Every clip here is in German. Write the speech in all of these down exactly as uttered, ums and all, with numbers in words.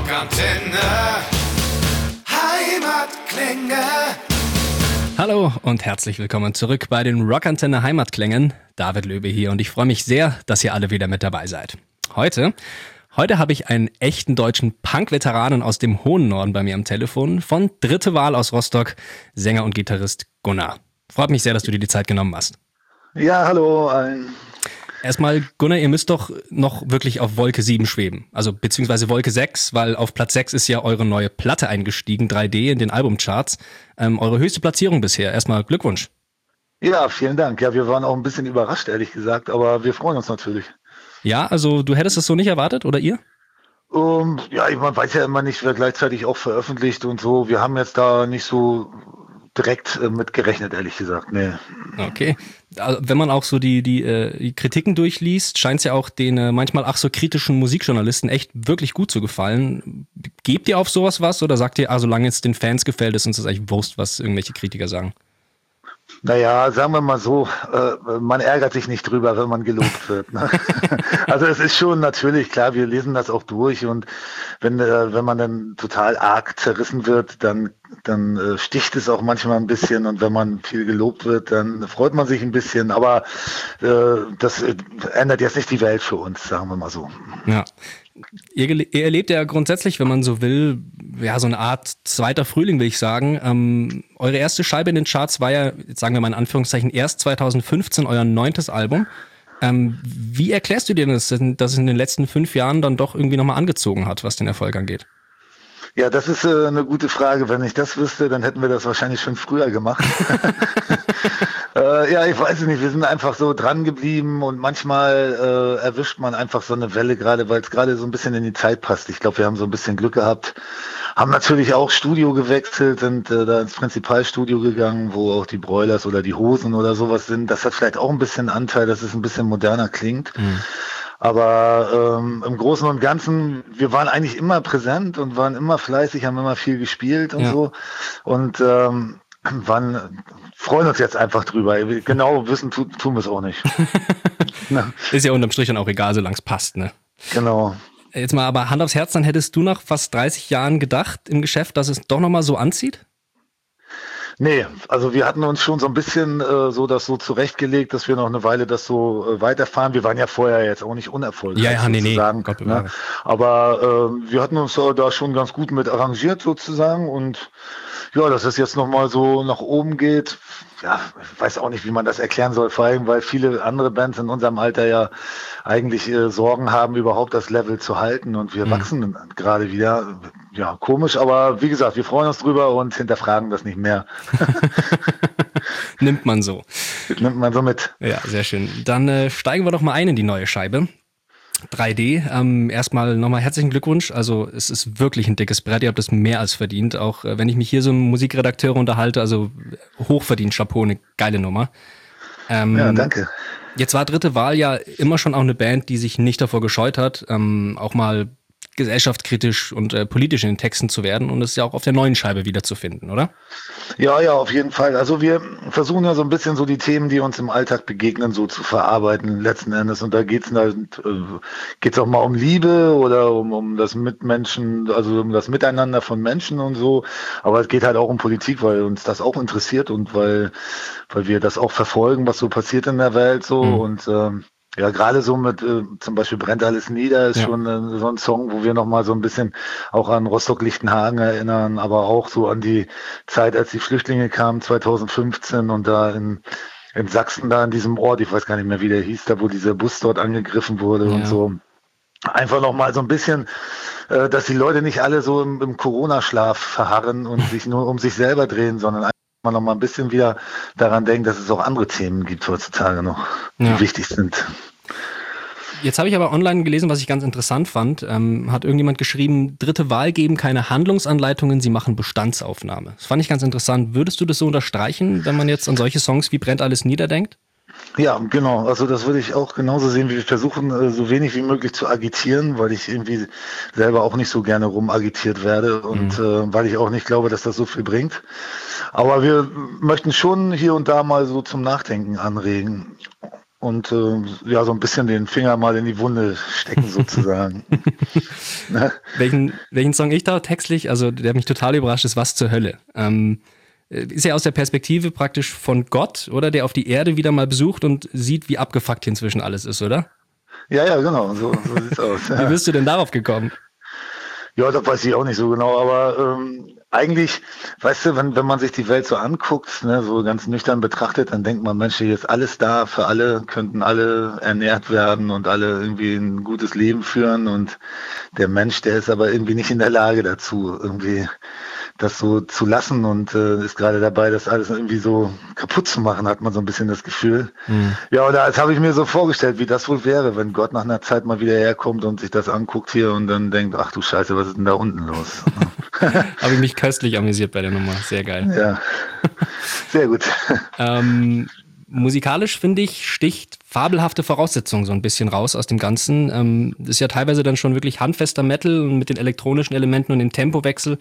Rockantenne Heimatklänge. Hallo und herzlich willkommen zurück bei den Rockantenne Heimatklängen. David Löbe hier und ich freue mich sehr, dass ihr alle wieder mit dabei seid. Heute, heute habe ich einen echten deutschen Punk-Veteranen aus dem hohen Norden bei mir am Telefon, von Dritte Wahl aus Rostock, Sänger und Gitarrist Gunnar. Freut mich sehr, dass du dir die Zeit genommen hast. Ja, hallo allen. Erstmal, Gunnar, ihr müsst doch noch wirklich auf Wolke sieben schweben, also beziehungsweise Wolke sechs, weil auf Platz sechs ist ja eure neue Platte eingestiegen, drei D in den Albumcharts. Ähm, eure höchste Platzierung bisher. Erstmal Glückwunsch. Ja, vielen Dank. Ja, wir waren auch ein bisschen überrascht, ehrlich gesagt, aber wir freuen uns natürlich. Ja, also du hättest es so nicht erwartet, oder ihr? Um, ja, man weiß ja immer nicht, wer gleichzeitig auch veröffentlicht und so. Wir haben jetzt da nicht so direkt äh, mit gerechnet, ehrlich gesagt. Nee. Okay. Also, wenn man auch so die, die, äh, die Kritiken durchliest, scheint es ja auch den äh, manchmal ach so kritischen Musikjournalisten echt wirklich gut zu gefallen. Gebt ihr auf sowas was oder sagt ihr, ah, solange es den Fans gefällt, ist uns das eigentlich Wurst, was irgendwelche Kritiker sagen? Naja, sagen wir mal so, äh, man ärgert sich nicht drüber, wenn man gelobt wird. Ne? Also es ist schon natürlich klar, wir lesen das auch durch und wenn äh, wenn man dann total arg zerrissen wird, dann dann äh, sticht es auch manchmal ein bisschen und wenn man viel gelobt wird, dann freut man sich ein bisschen, aber äh, das äh, ändert jetzt nicht die Welt für uns, sagen wir mal so. Ja. Ihr, ihr erlebt ja grundsätzlich, wenn man so will, ja, so eine Art zweiter Frühling, will ich sagen. Ähm, eure erste Scheibe in den Charts war ja, jetzt sagen wir mal in Anführungszeichen, erst zwanzig fünfzehn euer neuntes Album. Ähm, wie erklärst du dir das, dass es in den letzten fünf Jahren dann doch irgendwie nochmal angezogen hat, was den Erfolg angeht? Ja, das ist äh, eine gute Frage. Wenn ich das wüsste, dann hätten wir das wahrscheinlich schon früher gemacht. äh, ja, ich weiß es nicht. Wir sind einfach so dran geblieben und manchmal äh, erwischt man einfach so eine Welle, gerade weil es gerade so ein bisschen in die Zeit passt. Ich glaube, wir haben so ein bisschen Glück gehabt. Haben natürlich auch Studio gewechselt, sind äh, da ins Prinzipalstudio gegangen, wo auch die Broilers oder die Hosen oder sowas sind. Das hat vielleicht auch ein bisschen Anteil, dass es ein bisschen moderner klingt. Mhm. Aber ähm, im Großen und Ganzen, wir waren eigentlich immer präsent und waren immer fleißig, haben immer viel gespielt und ja. so. Und ähm, waren, freuen uns jetzt einfach drüber. Genau wissen tu, tun wir es auch nicht. Ist ja unterm Strich dann auch egal, solange es passt, ne? Genau. Jetzt mal aber Hand aufs Herz, dann hättest du nach fast dreißig Jahren gedacht im Geschäft, dass es doch nochmal so anzieht? Nee, also wir hatten uns schon so ein bisschen äh, so das so zurechtgelegt, dass wir noch eine Weile das so äh, weiterfahren. Wir waren ja vorher jetzt auch nicht unerfolgreich. Ja, ja, nee, nee. Gott, ne? Aber äh, wir hatten uns äh, da schon ganz gut mit arrangiert sozusagen und ja, dass es jetzt nochmal so nach oben geht, ja, ich weiß auch nicht, wie man das erklären soll, vor allem, weil viele andere Bands in unserem Alter ja eigentlich äh, Sorgen haben, überhaupt das Level zu halten und wir mhm. wachsen gerade wieder. Ja, komisch, aber wie gesagt, wir freuen uns drüber und hinterfragen das nicht mehr. Nimmt man so. Nimmt man so mit. Ja, sehr schön. Dann äh, steigen wir doch mal ein in die neue Scheibe. drei D. Ähm, erstmal nochmal herzlichen Glückwunsch. Also es ist wirklich ein dickes Brett. Ihr habt es mehr als verdient. Auch äh, wenn ich mich hier so mit Musikredakteure unterhalte, also hochverdient, Chapeau, eine geile Nummer. Ähm, ja, danke. Jetzt war Dritte Wahl ja immer schon auch eine Band, die sich nicht davor gescheut hat, ähm, auch mal gesellschaftskritisch und äh, politisch in den Texten zu werden und es ja auch auf der neuen Scheibe wiederzufinden, oder? Ja, ja, auf jeden Fall. Also wir versuchen ja so ein bisschen so die Themen, die uns im Alltag begegnen, so zu verarbeiten letzten Endes. Und da geht's halt, äh, geht's auch mal um Liebe oder um, um das Mitmenschen, also um das Miteinander von Menschen und so. Aber es geht halt auch um Politik, weil uns das auch interessiert und weil, weil wir das auch verfolgen, was so passiert in der Welt so mhm. und ähm, ja, gerade so mit äh, zum Beispiel Brennt alles nieder ist ja. schon äh, so ein Song, wo wir nochmal so ein bisschen auch an Rostock-Lichtenhagen erinnern, aber auch so an die Zeit, als die Flüchtlinge kamen, zwanzig fünfzehn und da in, in Sachsen, da in diesem Ort, ich weiß gar nicht mehr, wie der hieß, da wo dieser Bus dort angegriffen wurde ja. und so. Einfach nochmal so ein bisschen, äh, dass die Leute nicht alle so im, im Corona-Schlaf verharren und sich nur um sich selber drehen, sondern man noch mal ein bisschen wieder daran denkt, dass es auch andere Themen gibt heutzutage noch, die ja. wichtig sind. Jetzt habe ich aber online gelesen, was ich ganz interessant fand. Ähm, hat irgendjemand geschrieben, Dritte Wahl geben keine Handlungsanleitungen, sie machen Bestandsaufnahme. Das fand ich ganz interessant. Würdest du das so unterstreichen, wenn man jetzt an solche Songs wie Brennt alles nieder denkt? Ja, genau. Also das würde ich auch genauso sehen. Wir versuchen, so wenig wie möglich zu agitieren, weil ich irgendwie selber auch nicht so gerne rumagitiert werde und mhm. äh, weil ich auch nicht glaube, dass das so viel bringt. Aber wir möchten schon hier und da mal so zum Nachdenken anregen. und äh, ja, so ein bisschen den Finger mal in die Wunde stecken sozusagen. Ne? Welchen, welchen Song ich da textlich, also der mich total überrascht ist, Was zur Hölle. Ähm, ist ja aus der Perspektive praktisch von Gott, oder? Der auf die Erde wieder mal besucht und sieht, wie abgefuckt hier inzwischen alles ist, oder? Ja, ja, genau, so, so sieht's aus. Ja. Wie bist du denn darauf gekommen? Ja, das weiß ich auch nicht so genau, aber ähm, eigentlich, weißt du, wenn, wenn man sich die Welt so anguckt, ne, so ganz nüchtern betrachtet, dann denkt man, Mensch, hier ist alles da für alle, könnten alle ernährt werden und alle irgendwie ein gutes Leben führen und der Mensch, der ist aber irgendwie nicht in der Lage dazu, irgendwie das so zu lassen und äh, ist gerade dabei, das alles irgendwie so kaputt zu machen, hat man so ein bisschen das Gefühl. Mhm. Ja, und das habe ich mir so vorgestellt, wie das wohl wäre, wenn Gott nach einer Zeit mal wieder herkommt und sich das anguckt hier und dann denkt, ach du Scheiße, was ist denn da unten los? Habe ich mich köstlich amüsiert bei der Nummer, sehr geil. Ja, sehr gut. ähm, musikalisch, finde ich, sticht fabelhafte Voraussetzungen so ein bisschen raus aus dem Ganzen. Ähm, das ist ja teilweise dann schon wirklich handfester Metal mit den elektronischen Elementen und dem Tempowechsel.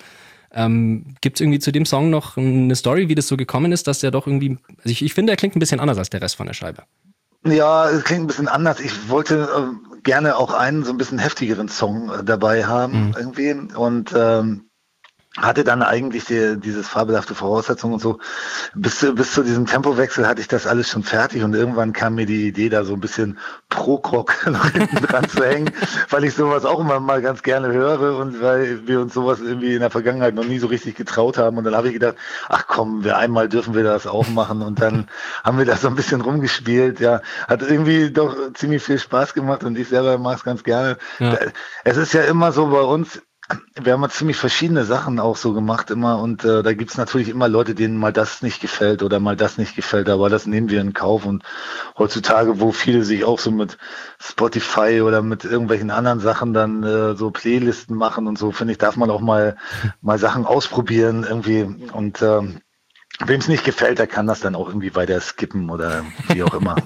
Ähm, gibt es irgendwie zu dem Song noch eine Story, wie das so gekommen ist, dass der doch irgendwie, also ich, ich finde, er klingt ein bisschen anders als der Rest von der Scheibe. Ja, es klingt ein bisschen anders. Ich wollte äh, gerne auch einen so ein bisschen heftigeren Song äh, dabei haben, mhm. irgendwie. Und ähm, hatte dann eigentlich die, dieses fabelhafte Voraussetzungen und so. Bis zu, bis zu diesem Tempowechsel hatte ich das alles schon fertig und irgendwann kam mir die Idee, da so ein bisschen Prog-Rock noch hinten dran zu hängen, weil ich sowas auch immer mal ganz gerne höre und weil wir uns sowas irgendwie in der Vergangenheit noch nie so richtig getraut haben. Und dann habe ich gedacht, ach komm, wir einmal dürfen wir das auch machen und dann haben wir das so ein bisschen rumgespielt. Ja, hat irgendwie doch ziemlich viel Spaß gemacht und ich selber mag es ganz gerne. Ja. Es ist ja immer so bei uns, wir haben ja ziemlich verschiedene Sachen auch so gemacht immer und äh, da gibt's natürlich immer Leute, denen mal das nicht gefällt oder mal das nicht gefällt, aber das nehmen wir in Kauf und heutzutage, wo viele sich auch so mit Spotify oder mit irgendwelchen anderen Sachen dann äh, so Playlisten machen und so, finde ich, darf man auch mal mal Sachen ausprobieren irgendwie und ähm, wem es nicht gefällt, der kann das dann auch irgendwie weiter skippen oder wie auch immer.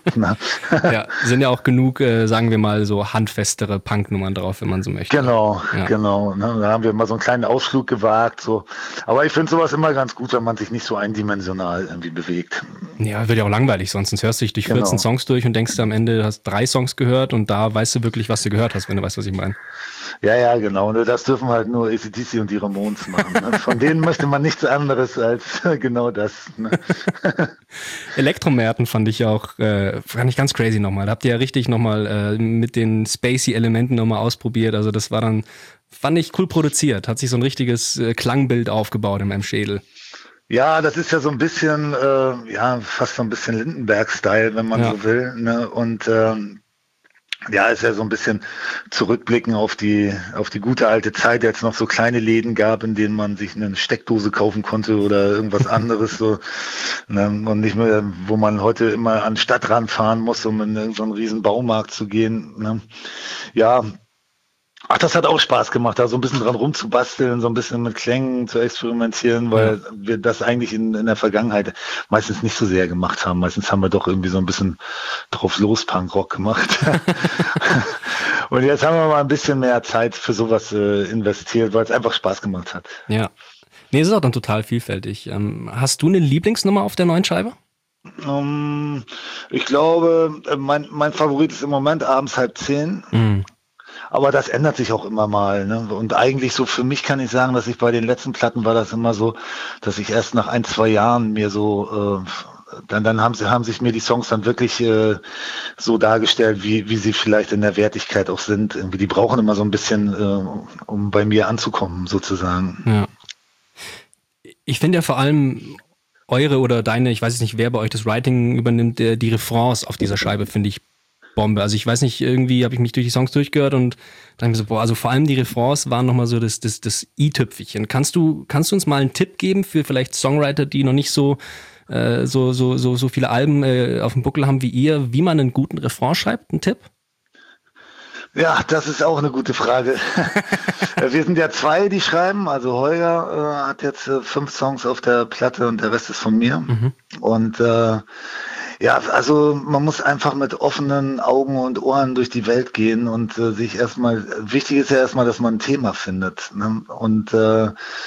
Ja, sind ja auch genug, äh, sagen wir mal, so handfestere Punknummern drauf, wenn man so möchte. Genau, ja. genau. Ne? Da haben wir mal so einen kleinen Ausflug gewagt. So. Aber ich finde sowas immer ganz gut, wenn man sich nicht so eindimensional irgendwie bewegt. Ja, wird ja auch langweilig, sonst hörst du dich durch vierzehn genau. Songs durch und denkst du am Ende, du hast drei Songs gehört und da weißt du wirklich, was du gehört hast, wenn du weißt, was ich meine. Ja, ja, genau. Das dürfen halt nur A C D C und die Ramones machen. Ne? Von denen möchte man nichts anderes als genau das. Ne? Elektromärten fand ich auch, äh, fand ich ganz crazy nochmal. Da habt ihr ja richtig nochmal äh, mit den Spacey-Elementen nochmal ausprobiert. Also das war dann, fand ich cool produziert. Hat sich so ein richtiges äh, Klangbild aufgebaut in meinem Schädel. Ja, das ist ja so ein bisschen, äh, ja, fast so ein bisschen Lindenberg-Style, wenn man ja. so will. Ne? Und ähm, ja, ist ja so ein bisschen zurückblicken auf die auf die gute alte Zeit, als es noch so kleine Läden gab, in denen man sich eine Steckdose kaufen konnte oder irgendwas anderes so, ne, und nicht mehr, wo man heute immer an den Stadtrand fahren muss, um in irgendeinen so einen riesen Baumarkt zu gehen. Ne. Ja, ach, das hat auch Spaß gemacht, da so ein bisschen dran rumzubasteln, so ein bisschen mit Klängen zu experimentieren, weil ja. wir das eigentlich in, in der Vergangenheit meistens nicht so sehr gemacht haben. Meistens haben wir doch irgendwie so ein bisschen drauf los Punkrock gemacht. Und jetzt haben wir mal ein bisschen mehr Zeit für sowas äh, investiert, weil es einfach Spaß gemacht hat. Ja. Nee, es ist auch dann total vielfältig. Ähm, hast du eine Lieblingsnummer auf der neuen Scheibe? Um, ich glaube, mein, mein Favorit ist im Moment abends halb zehn. Mhm. Aber das ändert sich auch immer mal. Ne? Und eigentlich so für mich kann ich sagen, dass ich bei den letzten Platten war das immer so, dass ich erst nach ein, zwei Jahren mir so, äh, dann, dann haben sie, haben sich mir die Songs dann wirklich äh, so dargestellt, wie, wie sie vielleicht in der Wertigkeit auch sind. Irgendwie, die brauchen immer so ein bisschen, äh, um bei mir anzukommen, sozusagen. Ja. Ich finde ja vor allem eure oder deine, ich weiß jetzt nicht, wer bei euch das Writing übernimmt, die, die Refrains auf dieser Scheibe finde ich Bombe. Also ich weiß nicht, irgendwie habe ich mich durch die Songs durchgehört und dann mir so, boah, also vor allem die Refrains waren nochmal so das, das, das i-Tüpfelchen. Kannst du, kannst du uns mal einen Tipp geben für vielleicht Songwriter, die noch nicht so, äh, so, so, so, so viele Alben äh, auf dem Buckel haben wie ihr, wie man einen guten Refrain schreibt? Ein Tipp? Ja, das ist auch eine gute Frage. Wir sind ja zwei, die schreiben. Also Holger äh, hat jetzt äh, fünf Songs auf der Platte und der Rest ist von mir. Mhm. Und äh, ja, also man muss einfach mit offenen Augen und Ohren durch die Welt gehen und äh, sich erstmal, wichtig ist ja erstmal, dass man ein Thema findet. Ne? Und äh,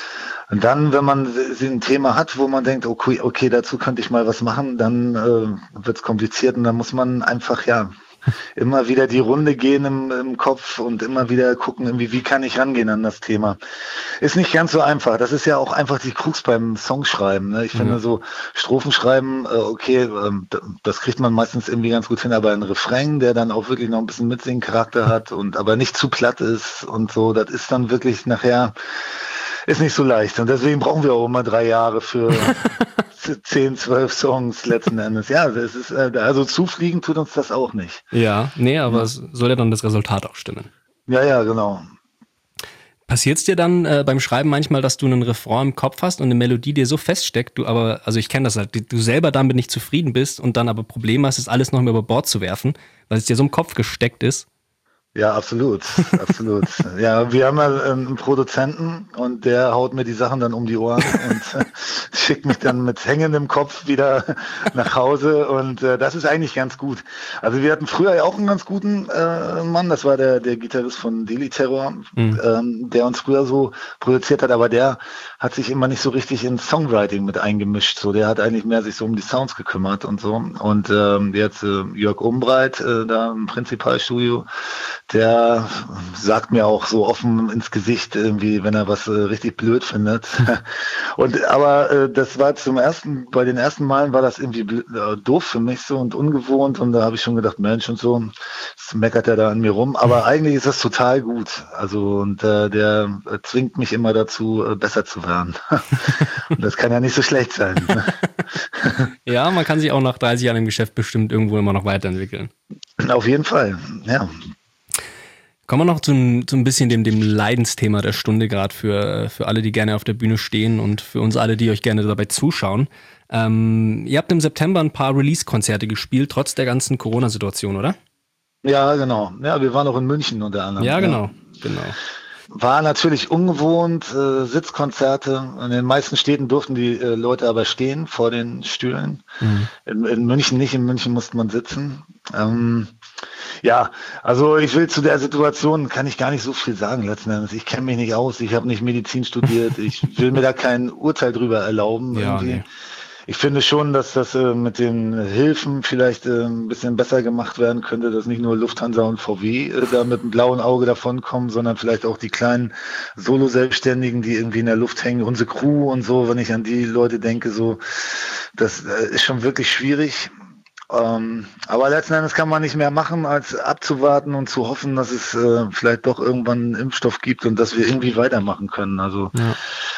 Und dann, wenn man ein Thema hat, wo man denkt, okay, okay, dazu könnte ich mal was machen, dann äh, wird es kompliziert und dann muss man einfach, ja, immer wieder die Runde gehen im, im Kopf und immer wieder gucken, irgendwie, wie kann ich rangehen an das Thema. Ist nicht ganz so einfach. Das ist ja auch einfach die Krux beim Songschreiben. Ne? Ich mhm. finde so Strophenschreiben, äh, okay, äh, das kriegt man meistens irgendwie ganz gut hin, aber ein Refrain, der dann auch wirklich noch ein bisschen Mitsingen-Charakter hat und aber nicht zu platt ist und so, das ist dann wirklich nachher, ist nicht so leicht. Und deswegen brauchen wir auch immer drei Jahre für zehn, zwölf Songs letzten Endes. Ja, das ist, also zufliegen tut uns das auch nicht. Ja, nee, aber ja. es soll ja dann das Resultat auch stimmen. Ja, ja, genau. Passiert es dir dann äh, beim Schreiben manchmal, dass du einen Refrain im Kopf hast und eine Melodie dir so feststeckt, du aber, also ich kenne das halt, du selber damit nicht zufrieden bist und dann aber Probleme hast, das alles noch mal über Bord zu werfen, weil es dir so im Kopf gesteckt ist? Ja, absolut, absolut. Ja, wir haben ja einen Produzenten und der haut mir die Sachen dann um die Ohren und äh, schickt mich dann mit hängendem Kopf wieder nach Hause und äh, das ist eigentlich ganz gut. Also wir hatten früher ja auch einen ganz guten äh, Mann, das war der der Gitarrist von Deli Terror, mhm. ähm, der uns früher so produziert hat, aber der hat sich immer nicht so richtig ins Songwriting mit eingemischt. So, der hat eigentlich mehr sich so um die Sounds gekümmert und so. Und ähm, jetzt äh, Jörg Umbreit äh, da im Prinzipalstudio, der sagt mir auch so offen ins Gesicht irgendwie, wenn er was äh, richtig blöd findet. Und aber äh, das war zum ersten, bei den ersten Malen war das irgendwie blöd, äh, doof für mich so und ungewohnt und da habe ich schon gedacht, Mensch und so, jetzt meckert er da an mir rum. Aber eigentlich ist das total gut. Also und äh, der äh, zwingt mich immer dazu, äh, besser zu werden. Und das kann ja nicht so schlecht sein. Ja, man kann sich auch nach dreißig Jahren im Geschäft bestimmt irgendwo immer noch weiterentwickeln. Auf jeden Fall, ja. Kommen wir noch zu, zu ein bisschen dem, dem Leidensthema der Stunde, gerade für, für alle, die gerne auf der Bühne stehen und für uns alle, die euch gerne dabei zuschauen. Ähm, ihr habt im September ein paar Release-Konzerte gespielt, trotz der ganzen Corona-Situation, oder? Ja, genau. Ja, wir waren auch in München unter anderem. Ja, genau, ja. genau. War natürlich ungewohnt, äh, Sitzkonzerte. In den meisten Städten durften die äh, Leute aber stehen vor den Stühlen. Mhm. In, in München nicht, in München musste man sitzen. Ähm, ja, also ich will zu der Situation, kann ich gar nicht so viel sagen letzten Endes. Ich kenne mich nicht aus, ich habe nicht Medizin studiert, ich will mir da kein Urteil drüber erlauben. Ja, irgendwie. Nee. Ich finde schon, dass das äh, mit den Hilfen vielleicht äh, ein bisschen besser gemacht werden könnte, dass nicht nur Lufthansa und V W äh, da mit einem blauen Auge davonkommen, sondern vielleicht auch die kleinen Solo-Selbstständigen, die irgendwie in der Luft hängen, unsere Crew und so, wenn ich an die Leute denke, so, das äh, ist schon wirklich schwierig. Ähm, aber letzten Endes kann man nicht mehr machen, als abzuwarten und zu hoffen, dass es äh, vielleicht doch irgendwann einen Impfstoff gibt und dass wir irgendwie weitermachen können. Also ja.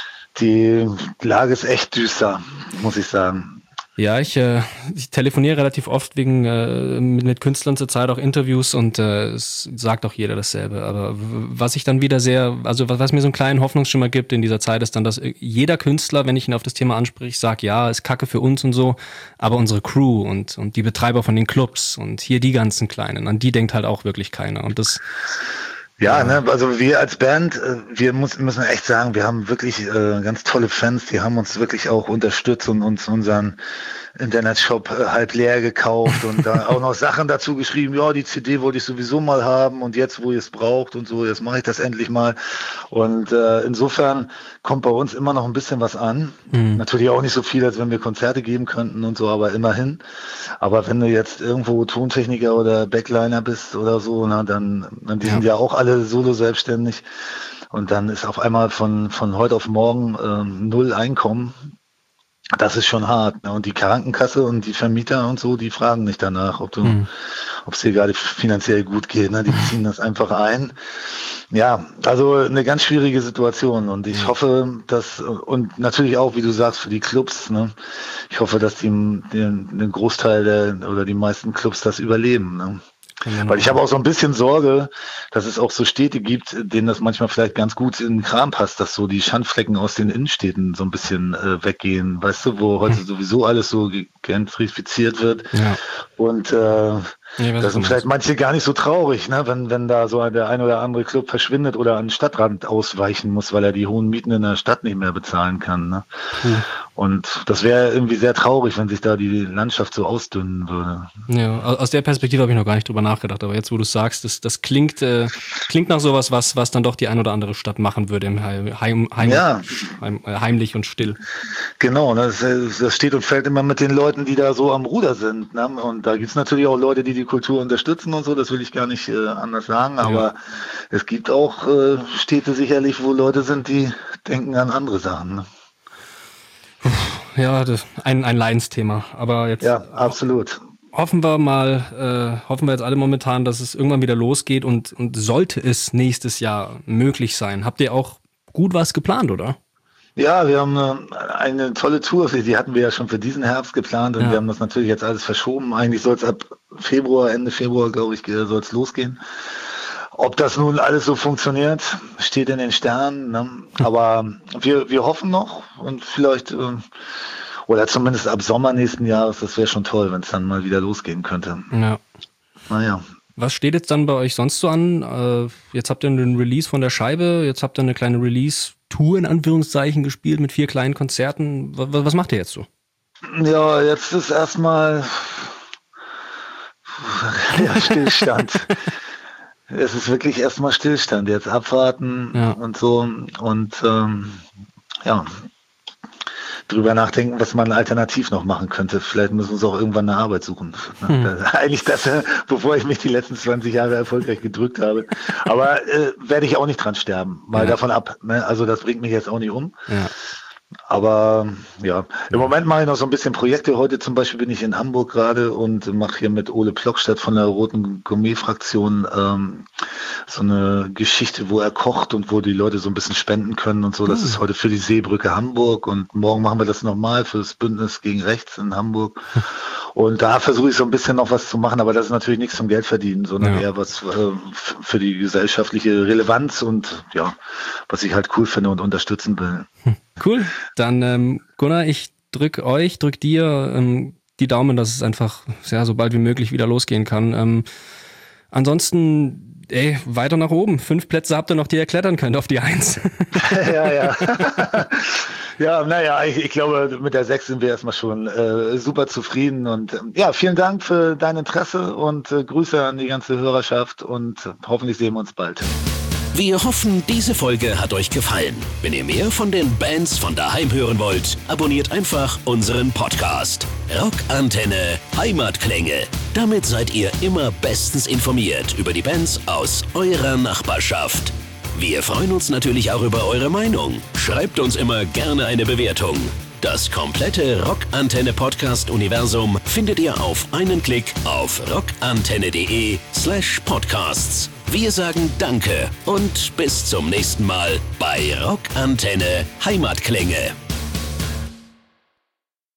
Die Lage ist echt düster, muss ich sagen. Ja, ich, äh, ich telefoniere relativ oft wegen äh, mit, mit Künstlern zurzeit auch Interviews und äh, es sagt auch jeder dasselbe. Aber was ich dann wieder sehr, also was, was mir so einen kleinen Hoffnungsschimmer gibt in dieser Zeit, ist dann, dass jeder Künstler, wenn ich ihn auf das Thema anspreche, sagt, ja, ist Kacke für uns und so, aber unsere Crew und, und die Betreiber von den Clubs und hier die ganzen Kleinen, an die denkt halt auch wirklich keiner. Und das Ja, ne, also wir als Band, wir muss, müssen echt sagen, wir haben wirklich äh, ganz tolle Fans, die haben uns wirklich auch unterstützt und uns unseren Internetshop äh, halb leer gekauft und da auch noch Sachen dazu geschrieben, ja, die C D wollte ich sowieso mal haben und jetzt, wo ihr es braucht und so, jetzt mache ich das endlich mal. Und äh, insofern kommt bei uns immer noch ein bisschen was an. Mhm. Natürlich auch nicht so viel, als wenn wir Konzerte geben könnten und so, aber immerhin. Aber wenn du jetzt irgendwo Tontechniker oder Backliner bist oder so, na, dann, dann die ja. sind ja auch alle solo selbstständig und dann ist auf einmal von, von heute auf morgen ähm, null Einkommen. Das ist schon hart. Ne? Und die Krankenkasse und die Vermieter und so, die fragen nicht danach, ob du, mhm. ob es dir gerade finanziell gut geht. Ne? Die ziehen das einfach ein. Ja, also eine ganz schwierige Situation. Und ich hoffe, dass, und natürlich auch, wie du sagst, für die Clubs, ne? Ich hoffe, dass die, den, den Großteil der, oder die meisten Clubs das überleben. Ne? Weil ich habe auch so ein bisschen Sorge, dass es auch so Städte gibt, denen das manchmal vielleicht ganz gut in den Kram passt, dass so die Schandflecken aus den Innenstädten so ein bisschen äh, weggehen, weißt du, wo heute sowieso alles so gentrifiziert wird. Ja. Und äh, Nee, das sind vielleicht manche gar nicht so traurig, ne? wenn, wenn da so der ein oder andere Club verschwindet oder an den Stadtrand ausweichen muss, weil er die hohen Mieten in der Stadt nicht mehr bezahlen kann. Ne? Hm. Und das wäre irgendwie sehr traurig, wenn sich da die Landschaft so ausdünnen würde. Ja, aus der Perspektive habe ich noch gar nicht drüber nachgedacht, aber jetzt, wo du es sagst, das, das klingt, äh, klingt nach sowas, was, was dann doch die ein oder andere Stadt machen würde, im Heim, Heim, ja. heim, heimlich und still. Genau, das, das steht und fällt immer mit den Leuten, die da so am Ruder sind. Ne? Und da gibt es natürlich auch Leute, die die Kultur unterstützen und so, das will ich gar nicht äh, anders sagen, aber ja. es gibt auch äh, Städte sicherlich, wo Leute sind, die denken an andere Sachen. Ne? Ja, das ein, ein Leidensthema, aber jetzt ja, absolut. Hoffen wir mal, äh, hoffen wir jetzt alle momentan, dass es irgendwann wieder losgeht und, und sollte es nächstes Jahr möglich sein. Habt ihr auch gut was geplant, oder? Ja, wir haben eine, eine tolle Tour, die hatten wir ja schon für diesen Herbst geplant und ja. wir haben das natürlich jetzt alles verschoben. Eigentlich soll es ab Februar, Ende Februar, glaube ich, soll es losgehen. Ob das nun alles so funktioniert, steht in den Sternen. Ne? Aber wir, wir hoffen noch und vielleicht, äh, oder zumindest ab Sommer nächsten Jahres, das wäre schon toll, wenn es dann mal wieder losgehen könnte. Ja. Naja. Was steht jetzt dann bei euch sonst so an? Äh, jetzt habt ihr einen Release von der Scheibe, jetzt habt ihr eine kleine Release-Tour in Anführungszeichen gespielt mit vier kleinen Konzerten. Was, was macht ihr jetzt so? Ja, jetzt ist erstmal ja, Stillstand. Es ist wirklich erstmal Stillstand. Jetzt abwarten ja. und so und ähm, ja, drüber nachdenken, was man alternativ noch machen könnte. Vielleicht müssen wir uns auch irgendwann eine Arbeit suchen. Hm. Das, eigentlich das, bevor ich mich die letzten zwanzig Jahre erfolgreich gedrückt habe. Aber äh, werde ich auch nicht dran sterben, mal ja. davon ab. Ne? Also das bringt mich jetzt auch nicht um. Ja. Aber ja, im Moment mache ich noch so ein bisschen Projekte. Heute zum Beispiel bin ich in Hamburg gerade und mache hier mit Ole Plockstadt von der Roten Gourmet-Fraktion ähm, so eine Geschichte, wo er kocht und wo die Leute so ein bisschen spenden können und so. Das mhm. ist heute für die Seebrücke Hamburg und morgen machen wir das nochmal für das Bündnis gegen Rechts in Hamburg. Und da versuche ich so ein bisschen noch was zu machen, aber das ist natürlich nichts zum Geld verdienen, sondern ja. eher was äh, für die gesellschaftliche Relevanz und ja, was ich halt cool finde und unterstützen will. Cool. Dann ähm, Gunnar, ich drück euch, drück dir ähm, die Daumen, dass es einfach ja, so bald wie möglich wieder losgehen kann. Ähm, ansonsten, ey, weiter nach oben. Fünf Plätze habt ihr noch, die ihr klettern könnt auf die Eins. ja, ja. Ja, naja, ich, ich glaube, mit der sechs sind wir erstmal schon äh, super zufrieden. Und ähm, ja, vielen Dank für dein Interesse und äh, Grüße an die ganze Hörerschaft und äh, hoffentlich sehen wir uns bald. Wir hoffen, diese Folge hat euch gefallen. Wenn ihr mehr von den Bands von daheim hören wollt, abonniert einfach unseren Podcast. Rockantenne Heimatklänge. Damit seid ihr immer bestens informiert über die Bands aus eurer Nachbarschaft. Wir freuen uns natürlich auch über eure Meinung. Schreibt uns immer gerne eine Bewertung. Das komplette Rockantenne-Podcast-Universum findet ihr auf einen Klick auf rockantenne.de slash podcasts. Wir sagen Danke und bis zum nächsten Mal bei Rockantenne Heimatklänge.